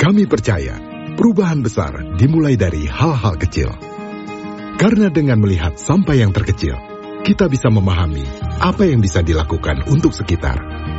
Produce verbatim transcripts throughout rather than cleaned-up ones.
Kami percaya perubahan besar dimulai dari hal-hal kecil. Karena dengan melihat sampai yang terkecil, kita bisa memahami apa yang bisa dilakukan untuk sekitar.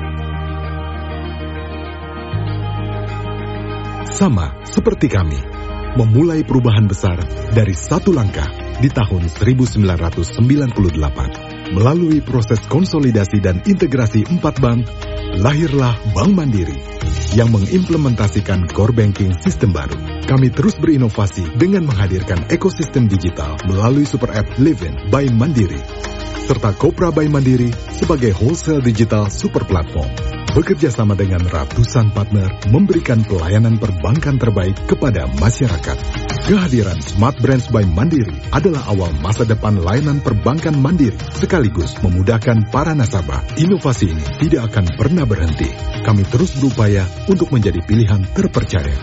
Sama seperti kami, memulai perubahan besar dari satu langkah di tahun seribu sembilan ratus sembilan puluh delapan. Melalui proses konsolidasi dan integrasi empat bank, lahirlah Bank Mandiri yang mengimplementasikan core banking sistem baru. Kami terus berinovasi dengan menghadirkan ekosistem digital melalui super app Livin by Mandiri, serta Kopra by Mandiri sebagai wholesale digital super platform. Bekerja sama dengan ratusan partner memberikan pelayanan perbankan terbaik kepada masyarakat. Kehadiran Smart Branch by Mandiri adalah awal masa depan layanan perbankan Mandiri, sekaligus memudahkan para nasabah. Inovasi ini tidak akan pernah berhenti. Kami terus berupaya untuk menjadi pilihan terpercaya.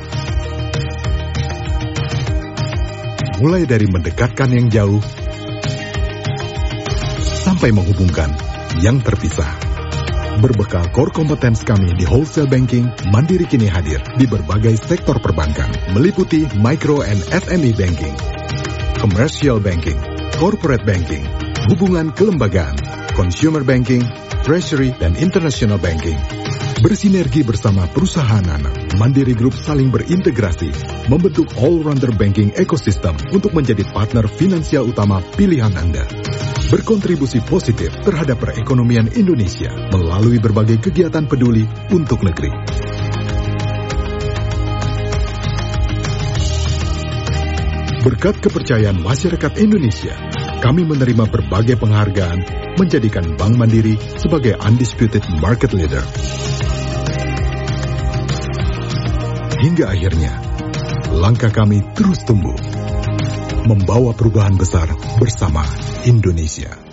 Mulai dari mendekatkan yang jauh, sampai menghubungkan yang terpisah. Berbekal core competence kami di wholesale banking, Mandiri kini hadir di berbagai sektor perbankan, meliputi micro and S M E banking, commercial banking, corporate banking, hubungan kelembagaan, consumer banking, treasury, dan international banking. Bersinergi bersama perusahaan anak, Mandiri Group saling berintegrasi, membentuk all-rounder banking ecosystem untuk menjadi partner finansial utama pilihan Anda. Berkontribusi positif terhadap perekonomian Indonesia melalui berbagai kegiatan peduli untuk negeri. Berkat kepercayaan masyarakat Indonesia, kami menerima berbagai penghargaan menjadikan Bank Mandiri sebagai undisputed market leader. Hingga akhirnya, langkah kami terus tumbuh, membawa perubahan besar bersama Indonesia.